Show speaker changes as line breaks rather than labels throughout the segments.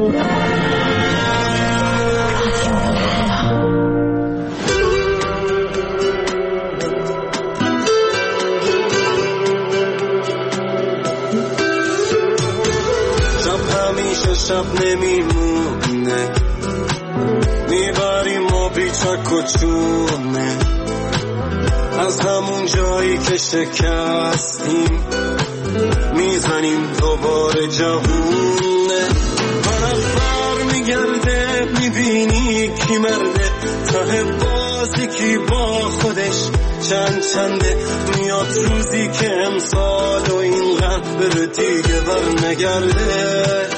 شب نمیمونه میبریم ما بیچک و چونه از همون جایی که شکستیم میزنیم دوباره جوونه طرف بر میگرده میبینی کی مرده ته بازی کی با خودش چنده میاد روزی که امسال و اینقدر بره دیگه بر نگرده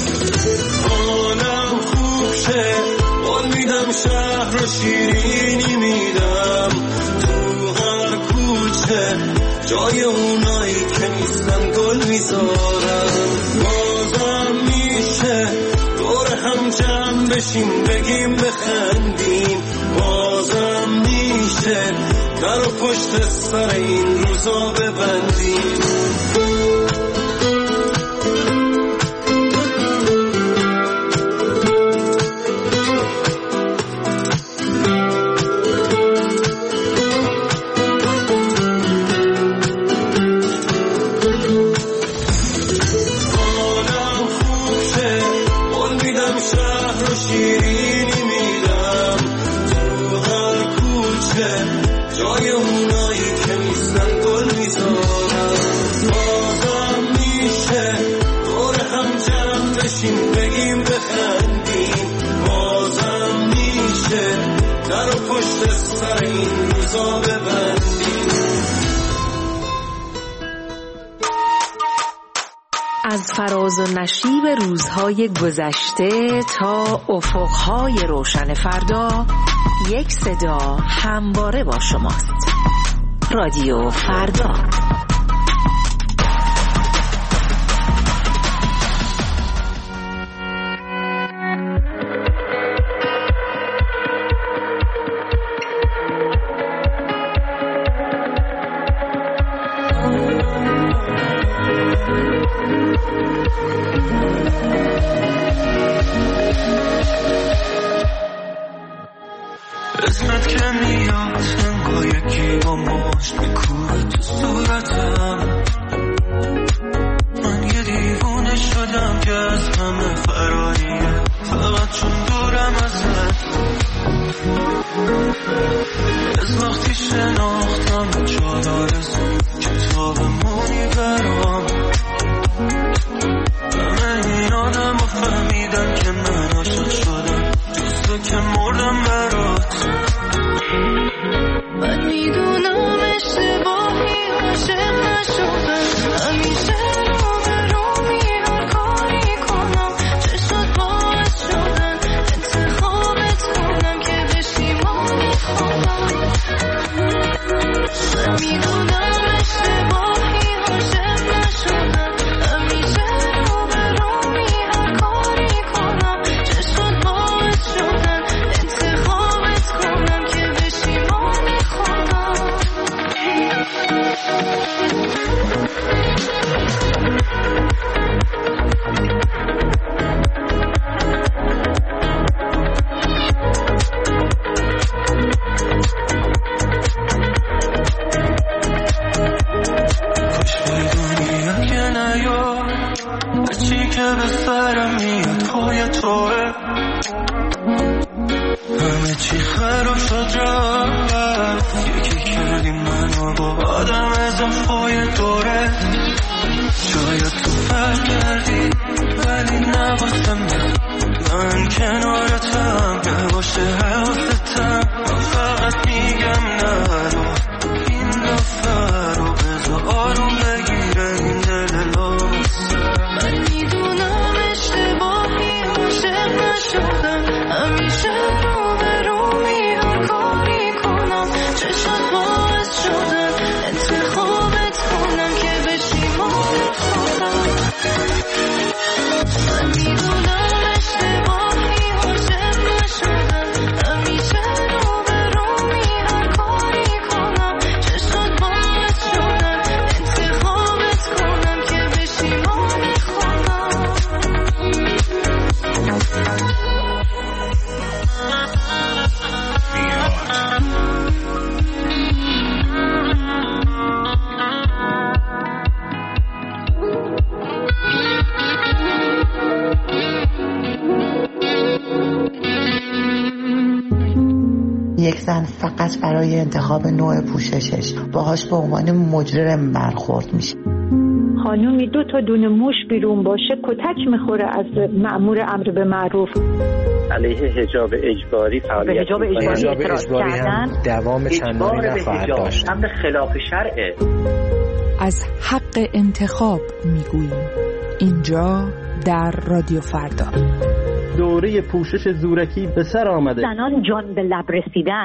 حالم خوب شه قول میدم شهر رو شیرینی میدم تو هر کوچه جای اونایی که نیستن گل میذارم بازم میشه دور هم جمع بشیم بگیم بخندیم بازم میشه در و پشت سر این روزا ببندیم
از فراز و نشیب روزهای گذشته تا افقهای روشن فردا یک صدا همواره با شماست. رادیو فردا.
اسمت که میاد انگار یکی با مشت میکوبه تو صورتم من یه دیوونه شدم که از همه فراریه فقط چون دورم ازت از وقتی شناختم شاد آرزو کتابمونی برام همه این آدم رو فهمیدم که من عاشق شدم جز تو که مردم برات
من میدونم اشتباهی عاشق نشدم همیشه رو به رو هر کاری کنم چشات باعث شدن انتخابت کنم که بشی مانی خودم من میدونم اشتباهی عاشق نشدم همیشه رو به رو هر کاری کنم چشات باعث شدن انتخابت کنم که بشی مانی خودم
کاش بدونی که نیاد هرچی که به سرم میاد پای توه همه چی خراب شد رفت یکی کردی منو با آدم اضافه دوره شاید تو فرق کردی ولی نباستم من کنارتم نباشه حواستم من فقط میگم نرو این دفعه رو بذار آروم بگیره این دل لاس
من میدونم اشتباهی عاشق نشدم همیشه رو به رو هر کاری کنم چشات باعث شدن انتخابت کنم که بشی مال خودم من میدونم اشتباهی عاشق
یک زن فقط برای انتخاب نوع پوششش باهاش به عنوان مجرم برخورد میشه.
خانومی 2 تا دونه موش بیرون باشه کتک میخوره از مأمور امر به معروف.
علیه حجاب اجباری فعالیت
به حجاب اجباری
هم دوام چندانی نخواهد داشت.
امر خلاف شرعه.
از حق انتخاب میگوییم اینجا در رادیو فردا.
دوره پوشش زورکی به سر آمده.
زنان جان به لب رسیدن.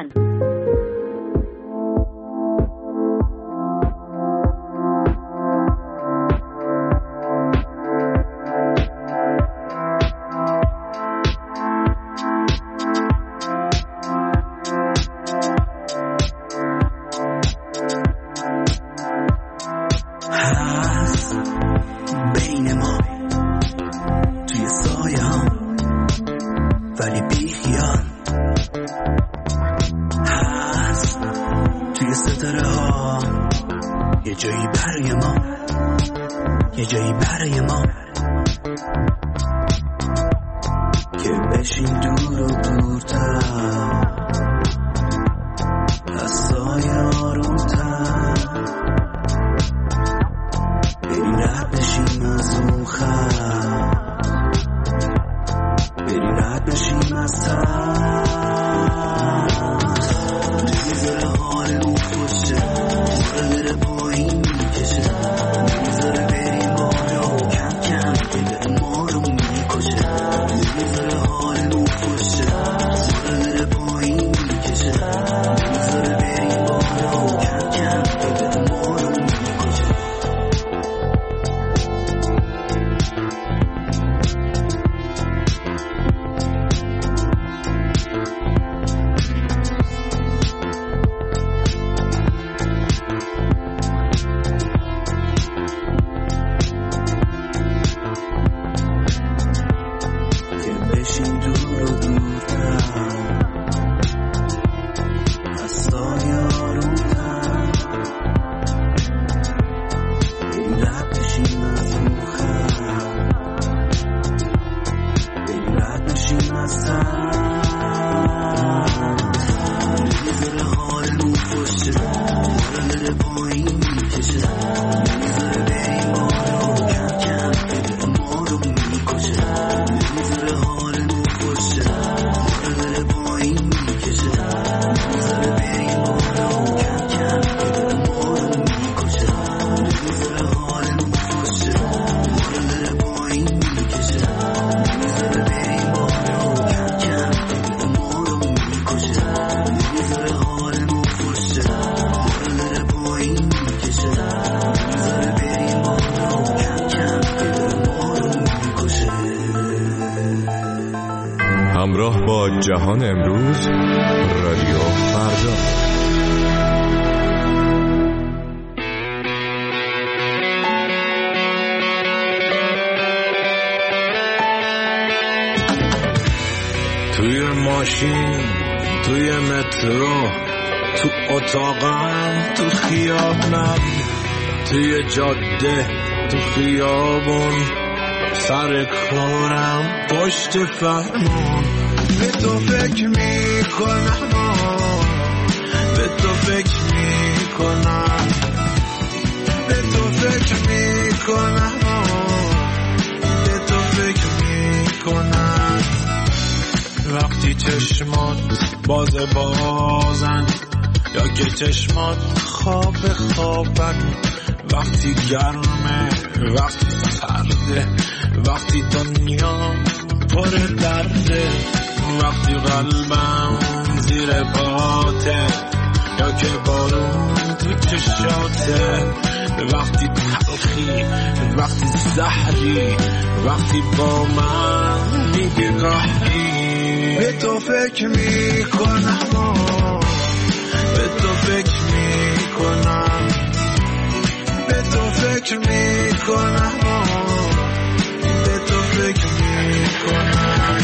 همراه با جهان امروز، رادیو فردا.
توی ماشین، توی مترو، تو اتاقم، تو خیابونم، توی جاده، تو خیابون، سر کارم، پشت فرمون. به تو فکر میکنم، به تو فکر میکنم، به تو فکر میکنم، به تو فکر میکنم. وقتی چشمات بازن یا که چشمات خوابن، وقتی گرمه، وقتی سرده، وقتی دنیا پر درده، وقتی قلبم زیر پاته یا که بارون تو چشاته، وقتی تلخی، وقتی زهری، وقتی با من نگاهی. به تو فکر میکنم، به تو فکر میکنم، به تو فکر میکنم، به تو فکر میکنم.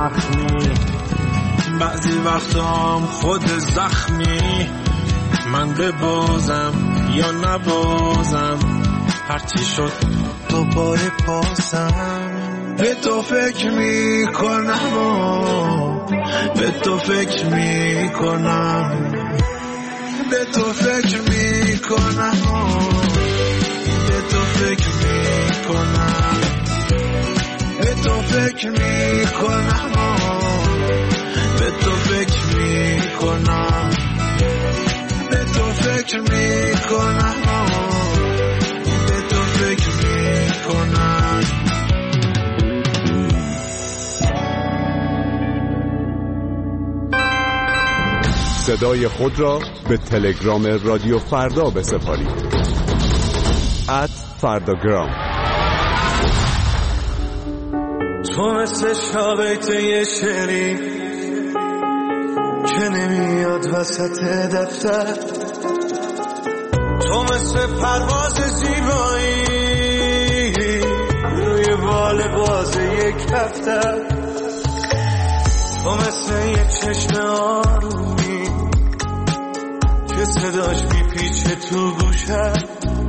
زخمی، بعضی وقتام خود زخمی. من ببازم یا نبازم، هرچی شد دوباره پاسم. به تو فکر میکنم و به تو فکر میکنم، به تو فکر میکنم و به تو فکر میکنم، به تو فکر میکنم و به تو فکر میکنم، به تو فکر میکنم و به تو فکر میکنم.
صدای خود را به تلگرام رادیو فردا بسپارید. @فرداگرام.
تو مثل شابیت یه شعری که نمیاد وسط دفتر، تو مثل پرواز زیبایی روی بال باز یک دفتر، تو مثل یک چشم آرومی که صداش میپیچه تو گوشت،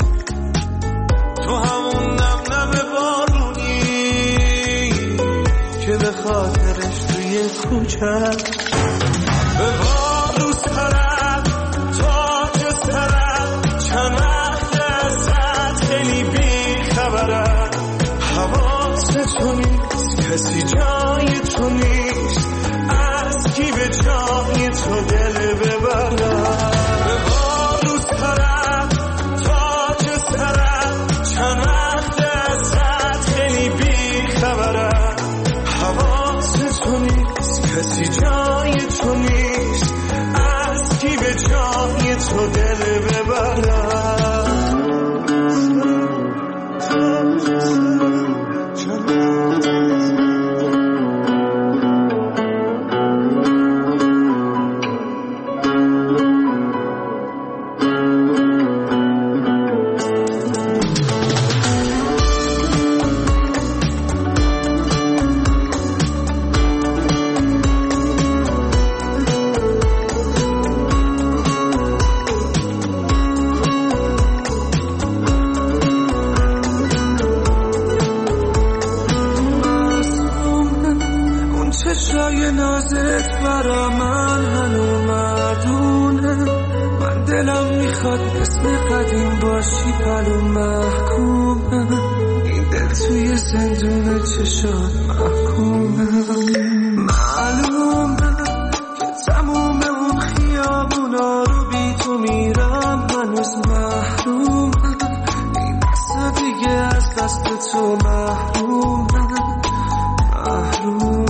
تو همون نم نم بارونی که به خاطرش توی کوچت به بارو سرم تاج سرم، چند وقت ازت خیلی بی خبرم. حواست تو نیست، کسی جای تو نیست، از کی به جای تو دل ببرم. به بارو سرم تاج سرم، چند وقت ازت خیلی بی خبرم. حواست تو نیست، کسی جای تو نیست، از کی به جای تو دل ببرم. چشای نازت برا من هنو مردونه، من دلم میخواد اسم قدیم باشی پلو محکومه، این دل توی زندون چشات محکومه. معلومه که تموم اون خیابونا رو بی تو میرم، هنوز محرومه، این دست دیگه از دست تو محرومه، محرومه.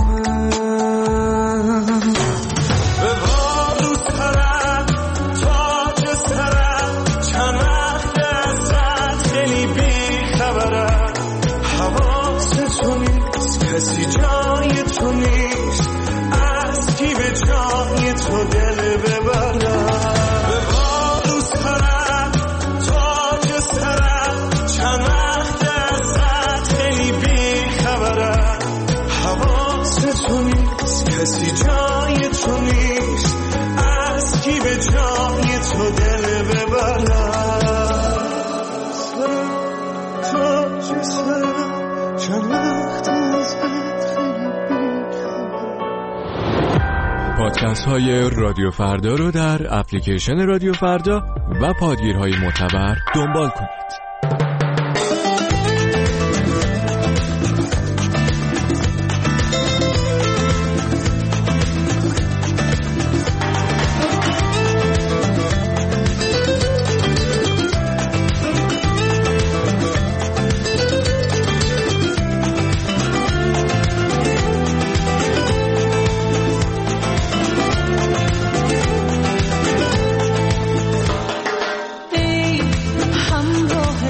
کسی جای تو نیست، از کی به جای تو دل ببرم. به بارو سرم تاج سرم، چند وقت ازت خیلی بی خبرم. حواست تو نیست، کسی جای تو نیست، از کی به جای تو دل ببرم. تاج سرم، چند وقت
پادکست های رادیو فردا رو در اپلیکیشن رادیو فردا و پادگیرهای معتبر دنبال کنید.
همراه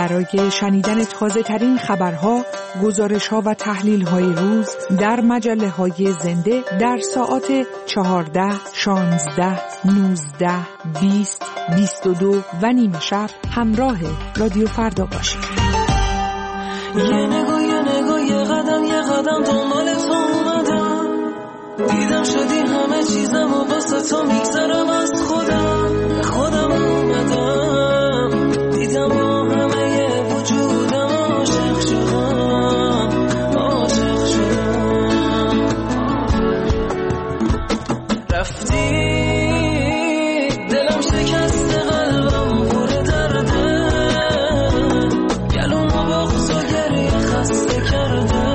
برای شنیدن تازه ترین خبرها، گزارش‌ها و تحلیل‌های روز در مجله‌های زنده در ساعات 14، 16، 19، 20، 22 و نیم شب همراه رادیو فردا باشید.
یه نگاه یه قدم دنبال تو اومدم، دیدم شدی همه چیزم و واسه تو میگذرم از خودم اومدم، دیدم با همه وجودم عاشق شدم. رفتی دلم شکست قلبم پر درده، گلوم و بغض و گریه خسته کرده،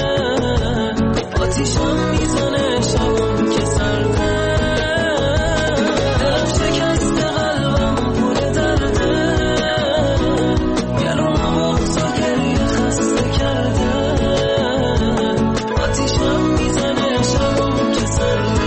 آتیشم میزنه شبم که سرده، دلم شکست قلبم پر درده، گلوم و بغض و گریه خسته کرده، آتیشم میزنه شبم که سرده.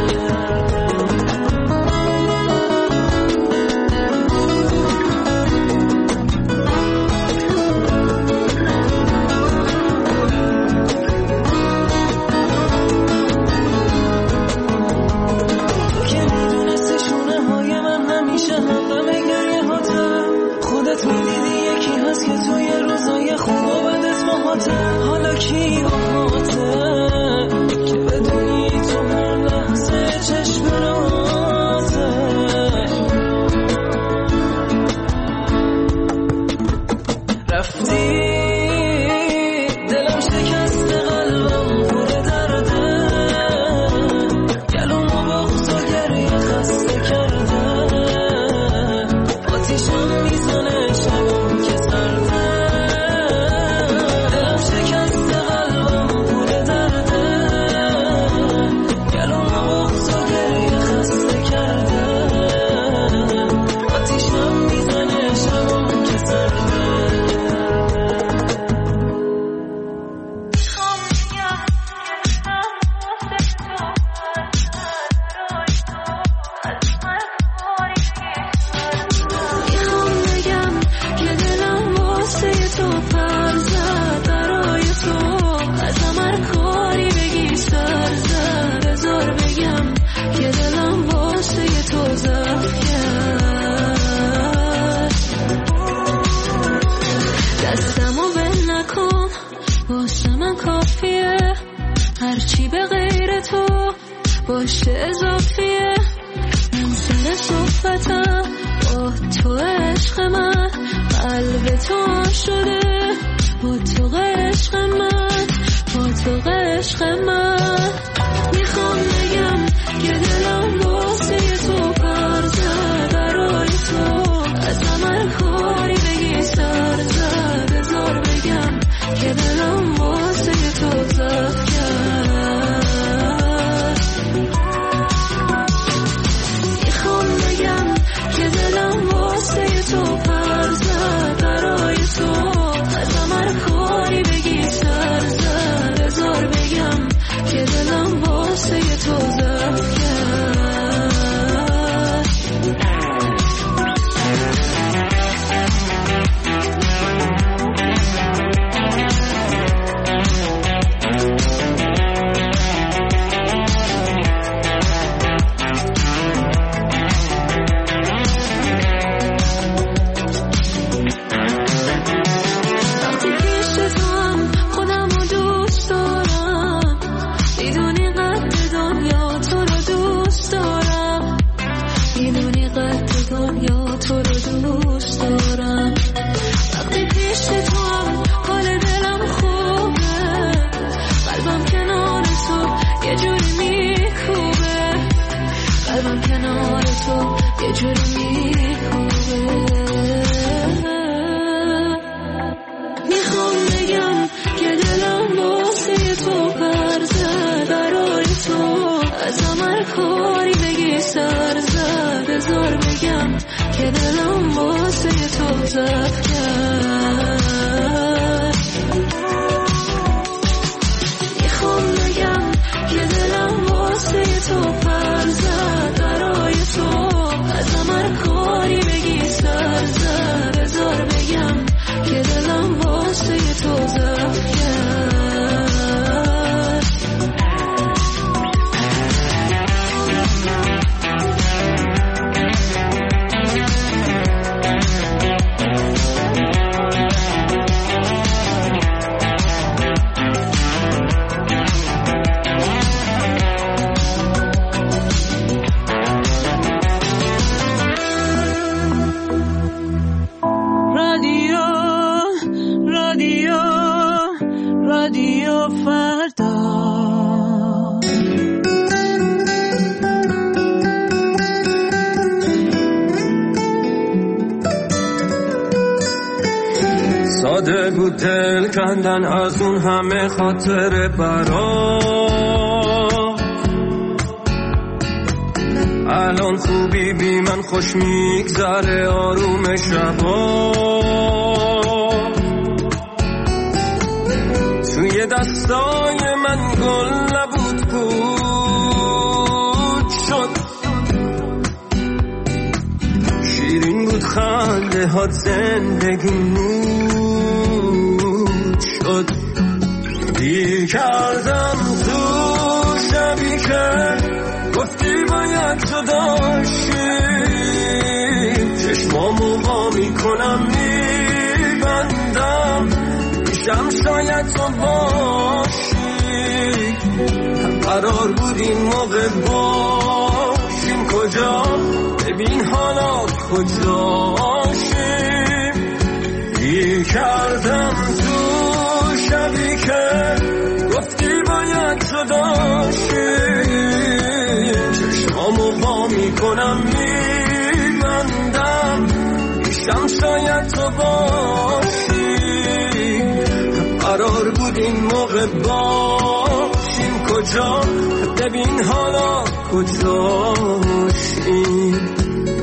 خودت میدیدی یکی هست که توی روزای خوب و بدت باهاته، حالا کی باهاته که بدونی تو هر لحظه چشم راته. رفتی دلم شکست قلبم پر درده، گلوم و بغض و گریه خسته کرده، آتیشم میزنه شبم که سرده، دلم شکست قلبم پر درده، گلوم و بغض و گریه خسته کرده، آتیشم میزنه شبم که سرده. هرچی به غیر تو باشه اضافیه، من سر صحبتم با تو عشق من، قلب تو شده با تو عشق من، با تو عشق من. میخوام بگم که دلم واسه تو پر زد، برای تو از من کاری بگی سر زد، بذار بگم که دلم واسه تو زد کرد. میخوام بگم که دلم واسه تو پر زد، برای تو از من کاری بگی سر زد، بذار بگم که دلم واسه تو زد کرد. که دلم واسه تو زد کرد. میخوام بگم که دلم واسه تو پر زد، برای تو از من کاری بگی سر زد، بذار بگم
ساده بود دل کندن از اون همه خاطر برا. الان خوبی بی من خوش میگذره آروم شبا. توی دستای من گل نبود بود شد. شیرین بود خنده هات زندگی نور شد. دی کردم تو شبی که گفتی باید جدا شی. چشمامو وا میکنم میبندم میشم شاید تو باشی. قرار بود این موقع باشیم کجا ببین حالا کجاشیم. دی کردم تو شبی که گفتی باید جدا شی. چشمامو وا میکنم میبندم میشم شاید تو باشی. قرار بود این موقع باشیم کجا ببین حالا کجاشیم.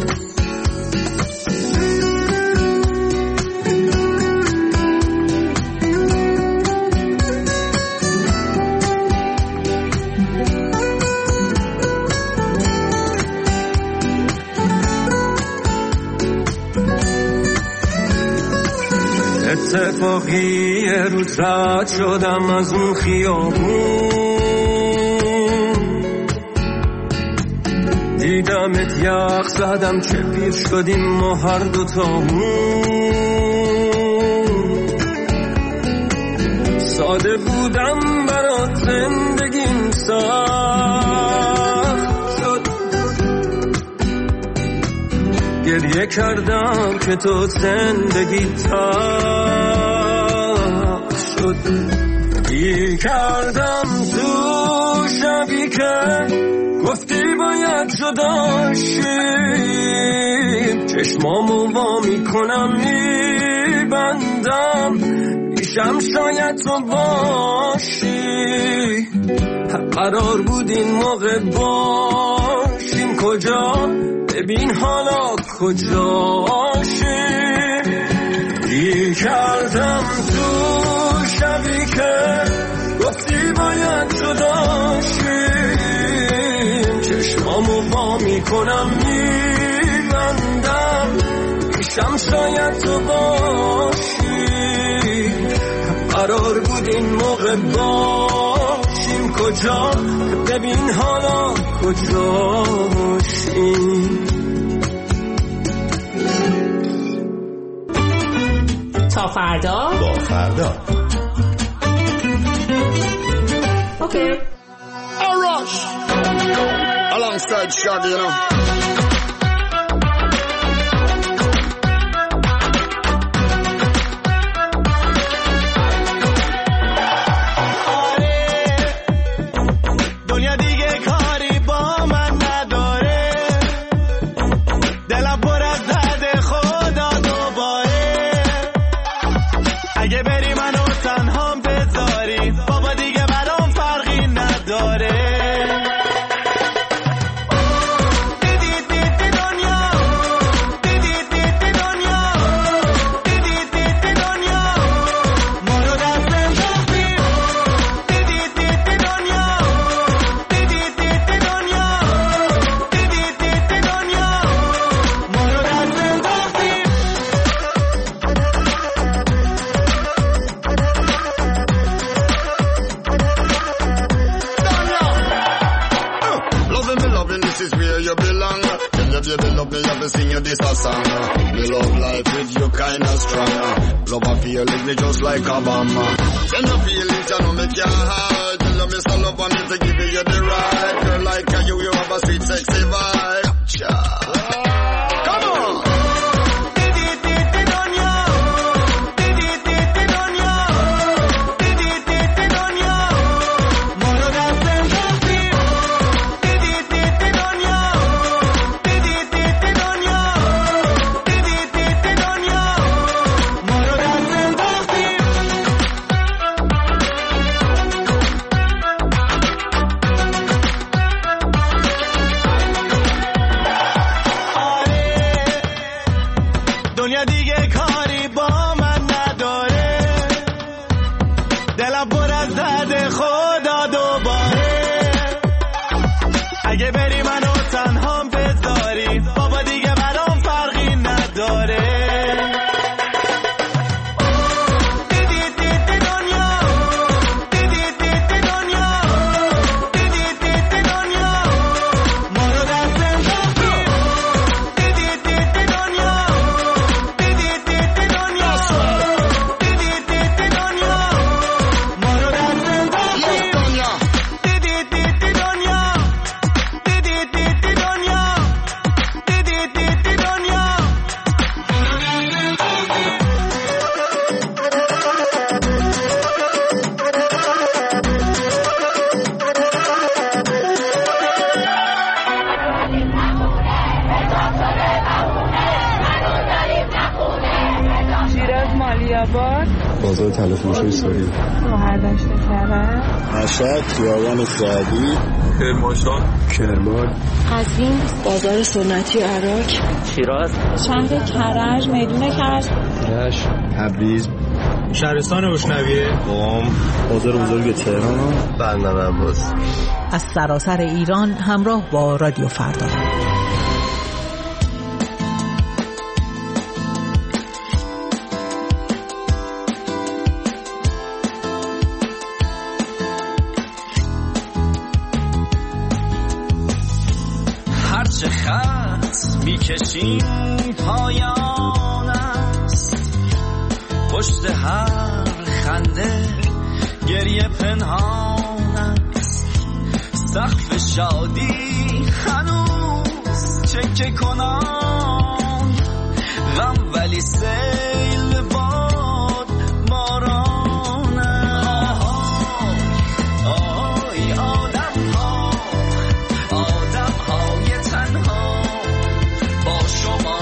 اتفاقی روز رد شدم از اون خیابون. دیدمت یخ زدم چه پیر شدیم ما هر دوتامون. ساده بودم برات زندگیم سخت شد. گریه کردم که تو زندگی تلخ شد. گیر کردم تو شبی که گفتی باید جدا شیم. چشمامو وا میکنم میبندم میشم شاید تو باشی. قرار بود این موقع باشیم کجا ببین حالا کجاشیم. گیر کردم تو شبی که گفتی باید جدا شیم. چشمامو وا میکنم میبندم میشم شاید تو باشی. قرار بود این موقع باشیم کجا ببین حالا کجاشیم.
تا فردا
با فردا.
اوکی.
Rush alongside Shaggy, you know. Like Obama. Send the feelings, you know me can't hide. Tell me so love on me to give you the right. Girl like you have a sweet sexy vibe. Come on.
آباد،
بازار طلافروشی سوری،
شهردشت کرج،
مشهد، خیابان سعدی،
کرمانشاه،
کرمان،
قزوین، بازار سنتی عراق،
شیراز،
شهر کرج، میدون کرج،
رشت، تبریز،
شهرستان روشنویه،
قم، بازار بزرگ تهران، بندر عباس.
از سراسر ایران همراه با رادیو فردا.
هرچه خط میکشیم پایان است، پشت هر خنده گریه پنهان است، سقف شادی هنوز چکه کنان، غم ولی سیل باد باران است. آی آدم های تنها با شما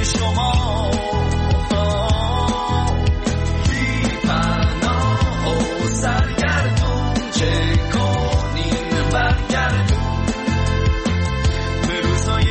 بی پناه و سرگردون، چه کنیم برگردون به روزای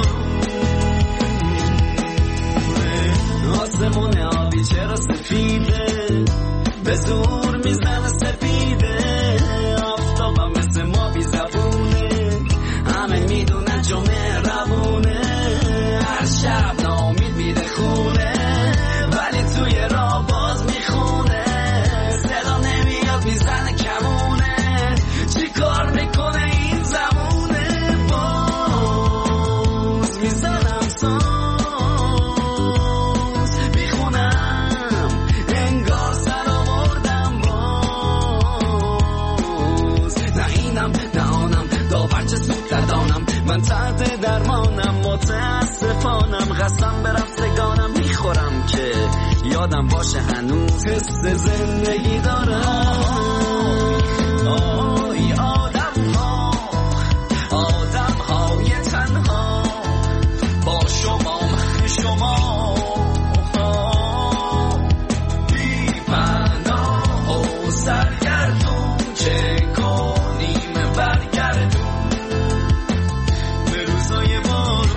بارون. آسمون آبی چرا سفیده، به زور میزنه سپیده، آفتابم مثل ما بی زبونه، همه میدونن چون مهربونه، هر شب ناامید میره خونه، ولی توی راه باز میخونه، صدا نمیاد میزنه کمونه، چی کار میکنه این زمونه، باز میزنم ساز میخونم انگار سر آوردم باز، نه اینم نه آنم داورچه سود ندانم، من تحت درمانم متاسفانم، قسم به رفتگانم میخورم که یادم باشه هنوز حس زندگی دارم. آی آدم های تنها با شما بی پناه و سرگردون، چه کنیم برگردون به روزای بارون.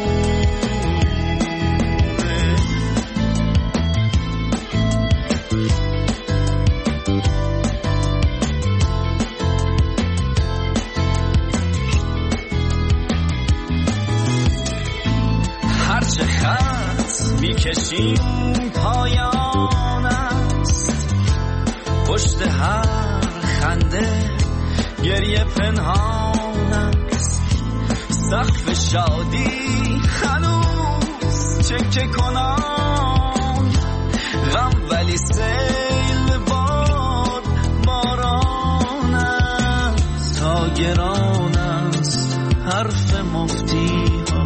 هرچه خط میکشیم پایان است، پشت هر خنده گریه پنهان است، سقف شادی هنوز چکه کنان، غم ولی سیل باد باران است، تا گران است حرف مفتی ها،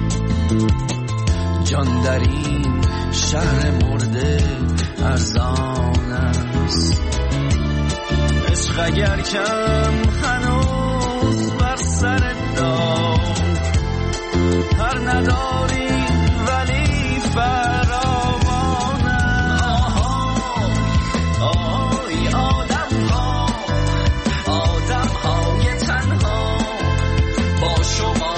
جان در این شهر مرده ارزان است، عشق اگر کم هنوز بر سر دار، هر نداری ولی فراوان است. آی آدم های تنها با شما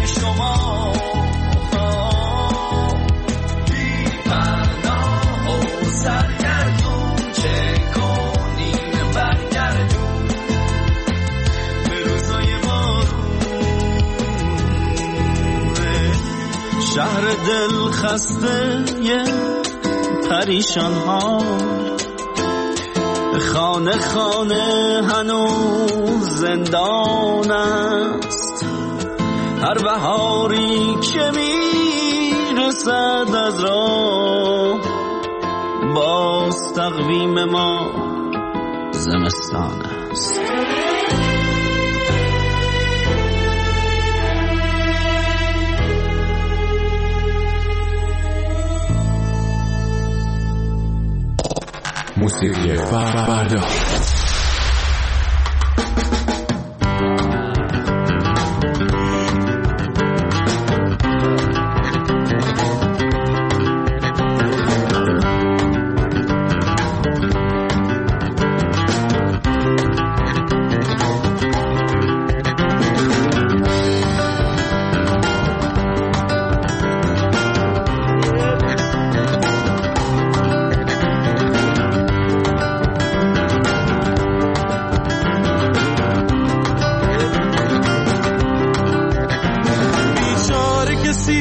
بی پناه و سرگردون، چه کنیم برگردون به روزای بارون. شهر دل خسته یه پریشان ها، خانه خانه هنوز زندان است، هر بهاری که میرسد از راه، باز تقویم ما زمستان است.
موسیقی فردا.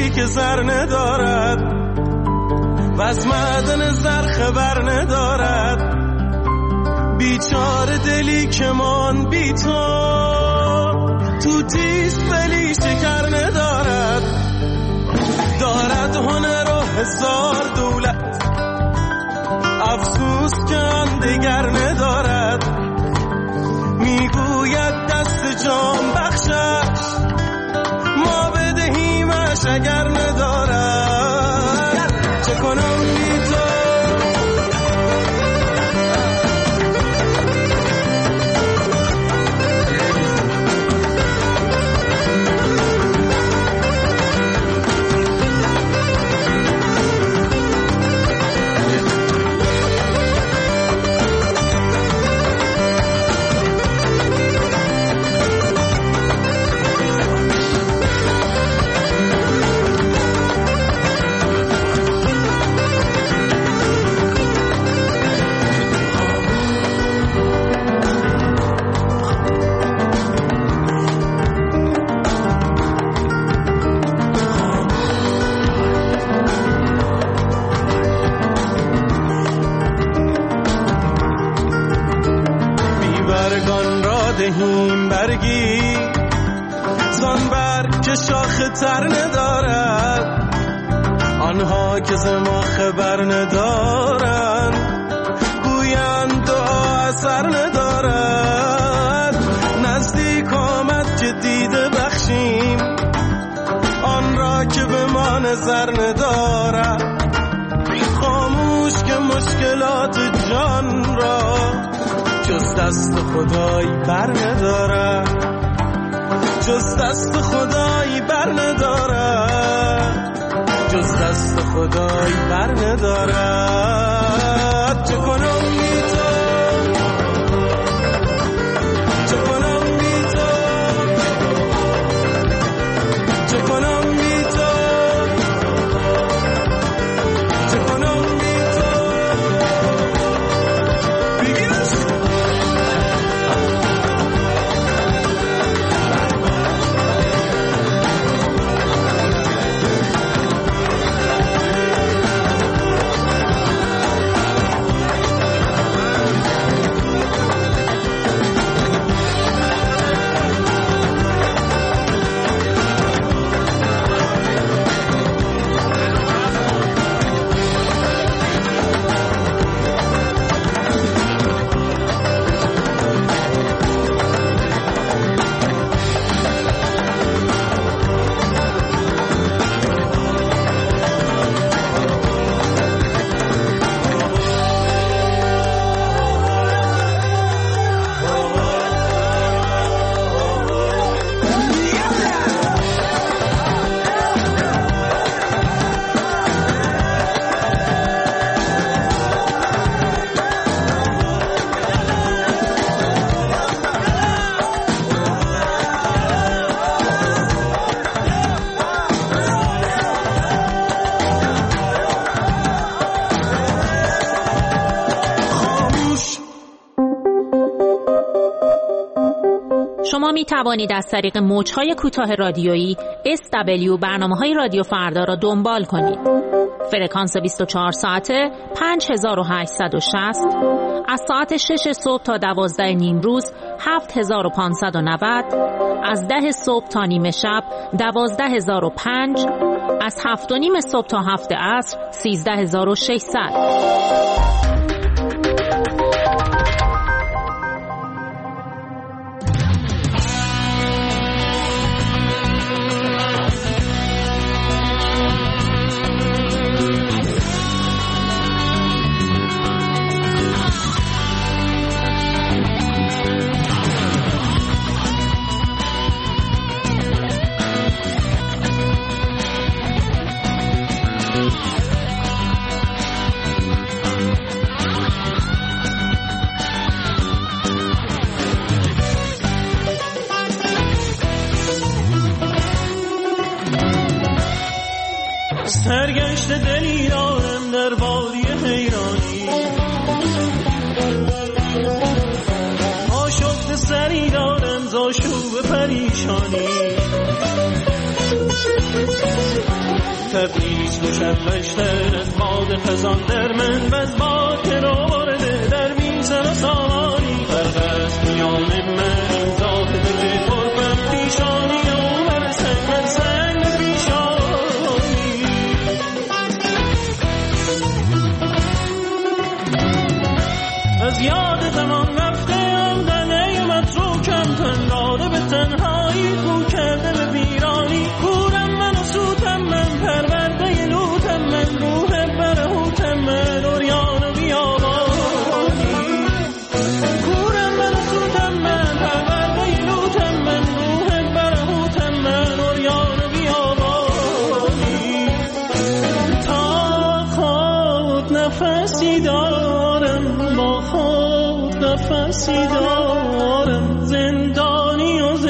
دلی که زر ندارد و از معدن زر خبر ندارد، بیچاره دلی که من بی تو تیز ولی شکر ندارد، دارد هنر و هزار دولت، افسوس که آن دیگر ندارد، میگوید دست جان بخشش ما بدهیمش اگر ندارد، چه کنم بی تو برگی زان برگ که شاخه تر ندارد، آنها که ز ما خبر ندارند گویند دعا اثر ندارد، نزدیک آمد که دیده بخشیم آن را که به ما نظر ندارد، خاموش که مشکلات جان را جز دست خدای بر ندارد، جز دست خدای بر ندارد، جز دست خدای بر ندارد، چه کنم بی تو چه کنم بی تو چه کنم بی تو چه کنم بی تو بگیرش
شما می توانید از طریق موج‌های کوتاه رادیویی SW برنامه‌های رادیو فردا را دنبال کنید. فرکانس 24 ساعته 5860 از ساعت 6 صبح تا 12 نیم روز 7590، از 10 صبح تا نیمه شب 12005، از 7 و نیم صبح تا 7 عصر 13600.
سرگشت دلی دارم در وادی حیرانی، آشفت سری دارم زاشوب پریشانی، زودتر نیست مشوشتر از باد خزان در من و از باد که رو برده در میزن و سامانی فرق است میان من ذات دل قربم پیشانی و من سنگ پیشانی از یاد زمان رفته ام در نیمت رو کم تن داده به تنهایی کو کرده به ویرانی کورم من و سوتم من پرورده لوتم من روح برهوتم من اوریان و بیابانی کورم من و سوتم من پرورده لوتم من روح برهوتم من اوریان و بیابانی تا خود نفسی دارم با خود نفسی دارم زندانی و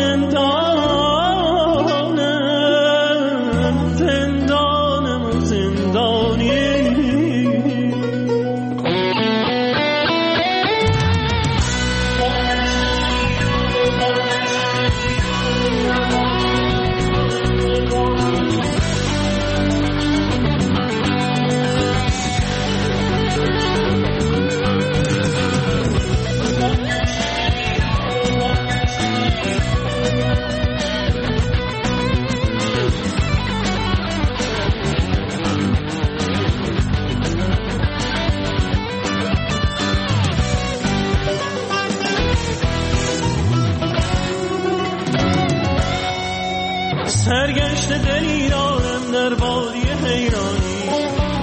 زندانم و زندانی سرگشت دلی دارم در وادی حیرانی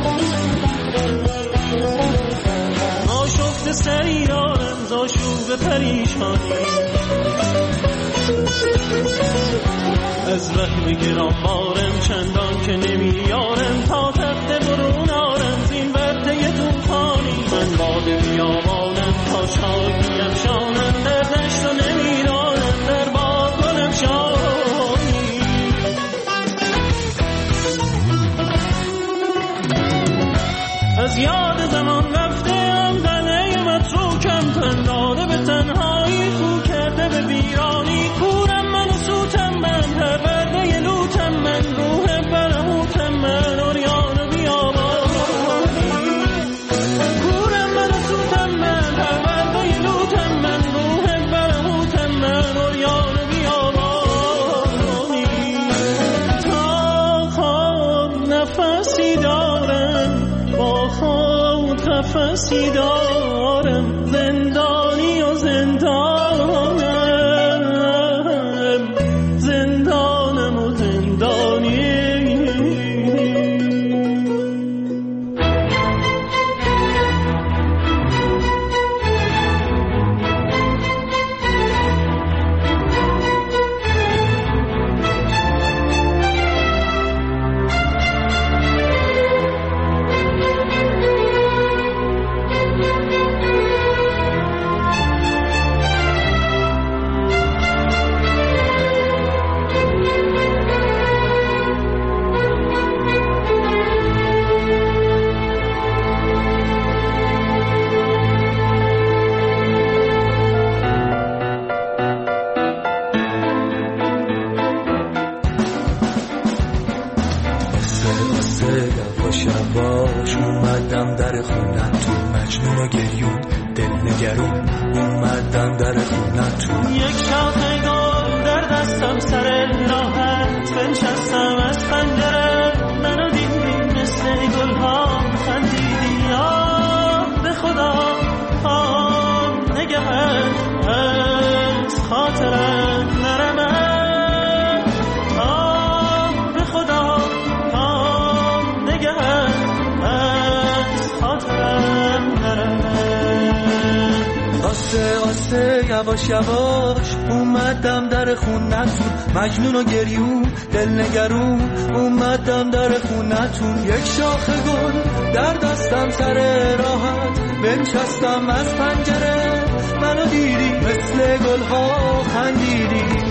آشفت سری دارم زاشوب پریشانی از وهم گرانبارم چندان که نمیارم تا تخت برون آرم زین ورطه توفانی من باد بیابانم تا شاکی افشانم در دشت و نمیدانم در باد گل افشانی از یاد زمان رفته ام در نیمت رو کم تن داده به تنهایی خو کرده به ویرانی کورم من و سوتم من پرورده لوتم من روح برهوتم من اوریان و بیابانی کورم من و سوتم من پرورده لوتم من روح برهوتم من اوریان و بیابانی تا خود نفسی دارم با خود نفسی دارم زندانی و زندانم زندانم و زندانی
یواش اومدم در خونتون مجنون و گریون دل نگرون اومدم در خونتون
یک شاخه گل در دستم سر راحت بنشستم از پنجره منو دیدی مثل گلها خندیدی به خدا نگهت از خاطرم نرمه به خدا نگهت از خاطرم نرمه
آسه آسه یواش یواش اومدم در خونتون مجنون و گریون دل نگرون اومدم در خونتون یک شاخه گل در دستم سر راحت بنشستم از پنجره منو دیدی مثل گلها خندیدی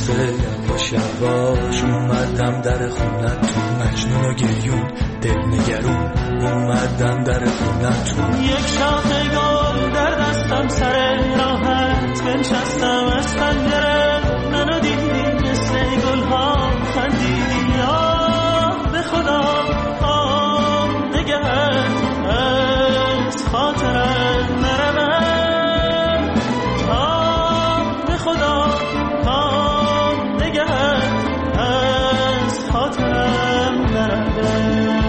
یواش یواش اومدم در خونتون، مجنون و گریون دلنگرون اومدم در خونتون.
یک شاخه گل در دستم سر راحت بنشستم از پنجره، منو دیدی مثل گل ها خندیدی. آه به خدا آه نگهت از خاطرم نرود. آه به خدا آه نگهت از خاطرم نرود.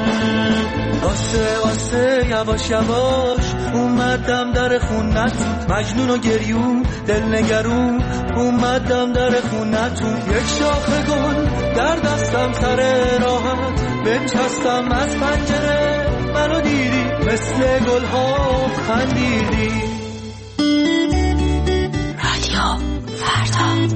آسه یواش یواش اومدم در خونتون، مجنون و گریون دلنگرون اومدم در خونتون. یک شاخه گل در دستم سر راحت بنشستم از پنجره، منو دیدی مثل گل ها خندیدی.
رادیو فردا.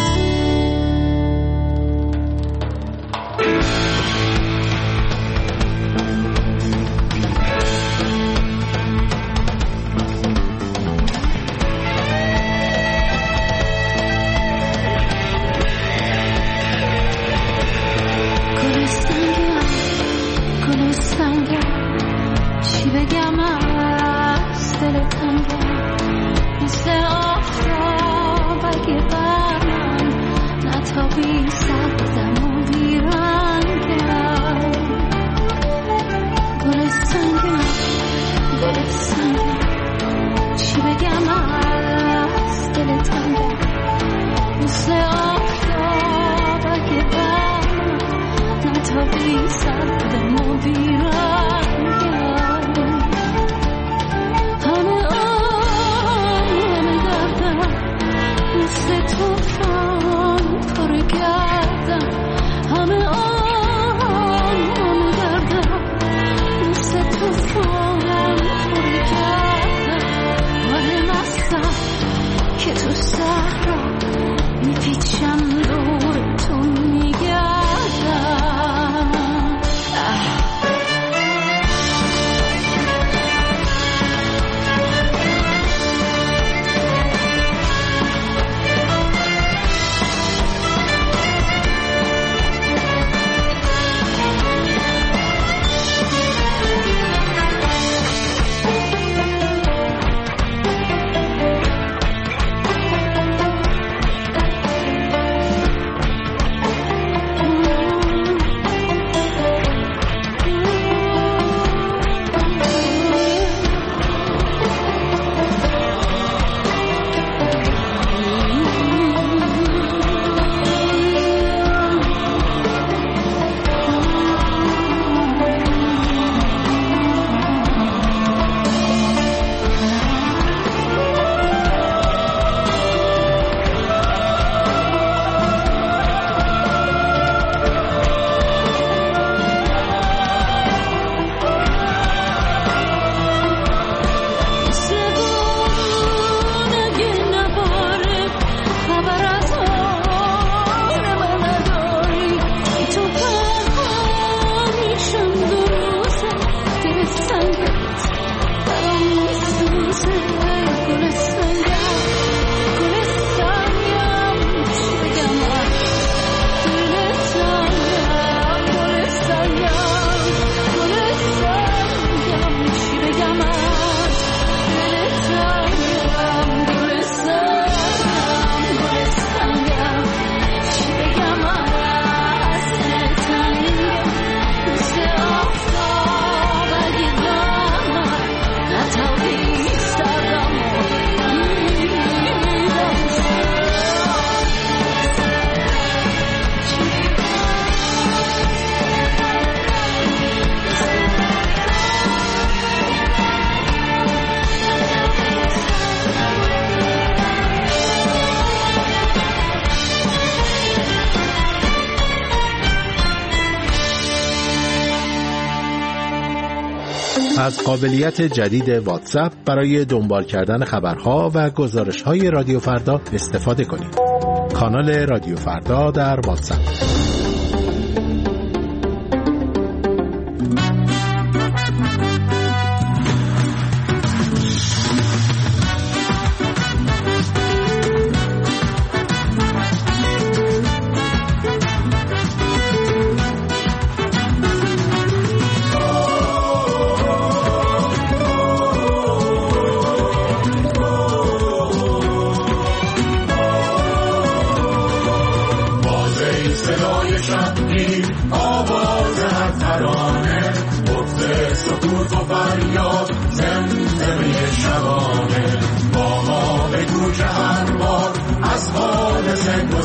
از قابلیت جدید واتساپ برای دنبال کردن خبرها و گزارش‌های رادیو فردا استفاده کنید. کانال رادیو فردا در واتساپ.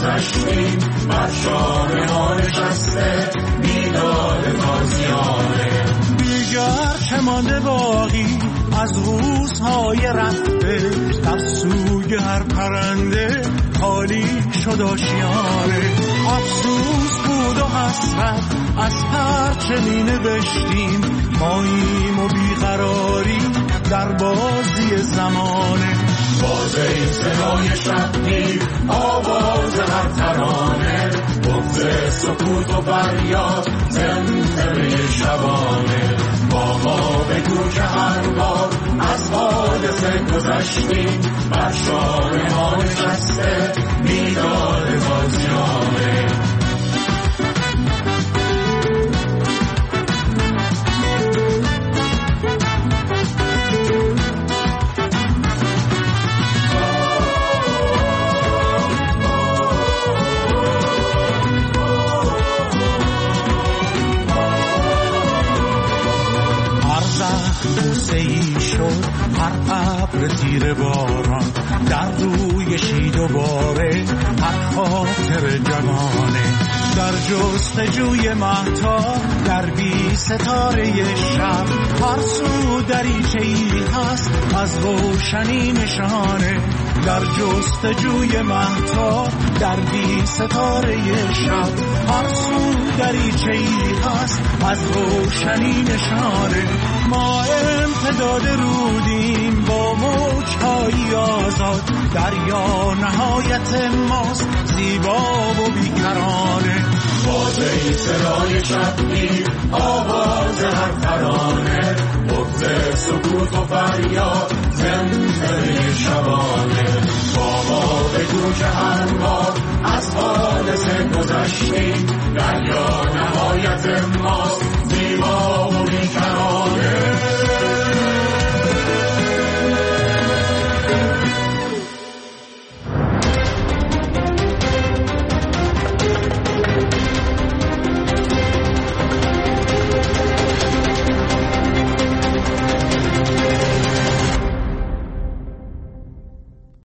گذشتیم بر شانه ها نشسته بیداد تازیانه. دیگر چه مانده باقی از روزهای رفته، در سوی هر پرنده خالی شد آشیانه. افسوس بود و حسرت از هرچه می نوشتیم، ماییم و بیقراری در بازی زمانه. بازه صدای شبگیر آواز هر ترانه، بغض سکوت و فریاد زمزمه شبانه. با ما بگو که هر بار از حادثه گذشتیم بر شانه ها نشسته بیداد تازیانه. هر ابر تیر باران در روی شید و باره، هر خاطر جوانه در جستجوی مهتاب در بی ستاره شب. هر سو دریچه‌ای هست از روشنی نشانه، در جستجوی مهتاب در بی ستاره شب. هر سو دریچه‌ای هست از روشنی نشانه. ما امتداد رودیم با موج‌های آزاد، دریا نهایت ماست زیبا و بیکرانه. بازه صدای شبگیر آواز هر ترانه، بغض سکوت و فریاد زمزمه شبانه. با ما بگو که هر بار از حادثه گذشتیم